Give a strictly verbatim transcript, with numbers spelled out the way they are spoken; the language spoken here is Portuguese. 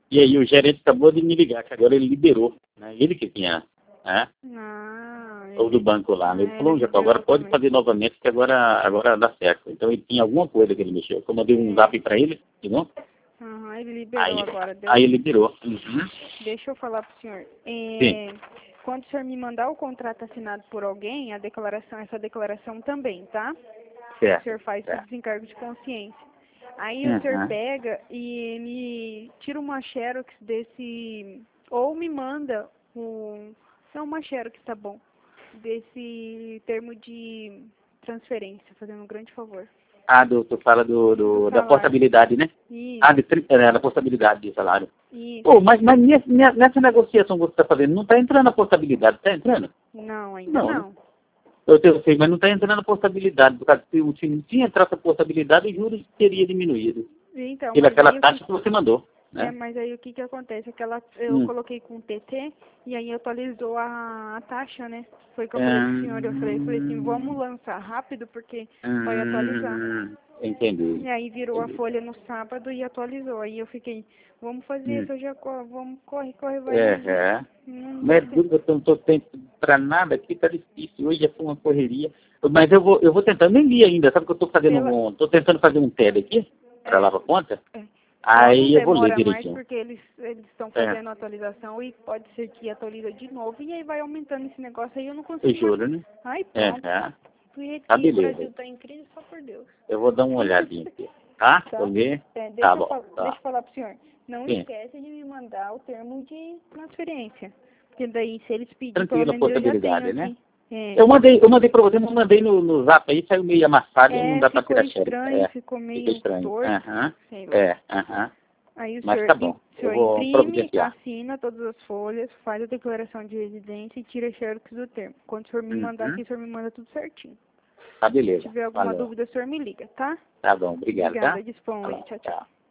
E aí o gerente acabou de me ligar, que agora ele liberou, né? Ele que tinha, né? Ah, Ou do banco lá. Ele é, falou, ele Jacó, agora liberou pode também. fazer novamente, que agora, agora dá certo. Então ele tinha alguma coisa que ele mexeu. Eu mandei um zap para ele, entendeu? Uhum, ele liberou Aí, agora. aí Deixa, ele liberou. Uhum. deixa eu falar pro senhor. Sim, É, quando o senhor me mandar o contrato assinado por alguém, a declaração, essa declaração também, tá? O certo. senhor faz por certo. desencargo de consciência. Aí o senhor Uhum. pega e me tira uma xerox desse, ou me manda um, não, uma xerox, tá bom, desse termo de transferência, fazendo um grande favor. Ah, do, tu fala do, Do do, da salário. portabilidade, né? Isso, Ah, de, tri- é, da portabilidade de salário. isso. Pô, mas, mas nesse- nessa negociação que você está fazendo, não está entrando a portabilidade, está entrando? Não, ainda Não, né? não. Eu, eu sei, mas não está entrando a portabilidade. Por causa que se, se, se entrasse a portabilidade, o juros teria diminuído. Então, Pela mas aquela aí o taxa que, que você mandou, é, né? mas aí o que que acontece? Aquela, eu Hum. coloquei com o T T e aí atualizou a, a taxa, né? Foi o que eu falei pro senhor, eu falei, eu falei assim, vamos Hum, lançar rápido porque vai atualizar. hum, entendi. E aí virou a entendi. folha no sábado e atualizou. Aí eu fiquei, vamos fazer Hum. isso, eu já corro, vamos, corre, corre, vai, É, mas é. não Não é deu tempo. dúvida que eu não estou tempo para nada aqui, tá difícil. Hoje já foi uma correria. Mas eu vou, eu vou tentando, nem li ainda, sabe que eu estou fazendo Pela, um. Estou tentando fazer um T E D aqui, para é, lá para conta. é. Só não Aí eu vou ler demora mais direitinho. porque eles eles estão É, fazendo a atualização e pode ser que atualiza de novo e aí vai aumentando esse negócio aí eu não eu consigo mais. juro, né? Aí É, pronto. é. Do jeito Tá que o beleza. Brasil está em crise, só por Deus. Eu vou dar uma olhadinha aqui. Tá? Tá? Vou ver. É, Tá deixa, eu bom. fal- deixa Tá. eu falar pro senhor. Não Sim. esquece de me mandar o termo de transferência. Porque daí, se eles pedirem, pelo Tranquila a menos eu já tenho portabilidade, né? aqui. É, Eu mandei, eu mandei para você, mas mandei no, no zap aí, saiu meio amassado e não é dá para ficou tirar xerox. estranho, É, ficou fica meio estranho. torto, Aham. sei lá. É, aham. Aí o Mas senhor, tá im- bom. o Eu senhor vou imprime, providenciar. assina todas as folhas, faz a declaração de residência e tira xerox do termo. Quando o senhor me mandar Uhum. aqui, o senhor me manda tudo certinho. Tá Se beleza. tiver alguma Valeu. dúvida, o senhor me liga, tá? Tá bom. Obrigado, tá? Obrigada, disponha. Falou. Tchau, tchau. Tchau.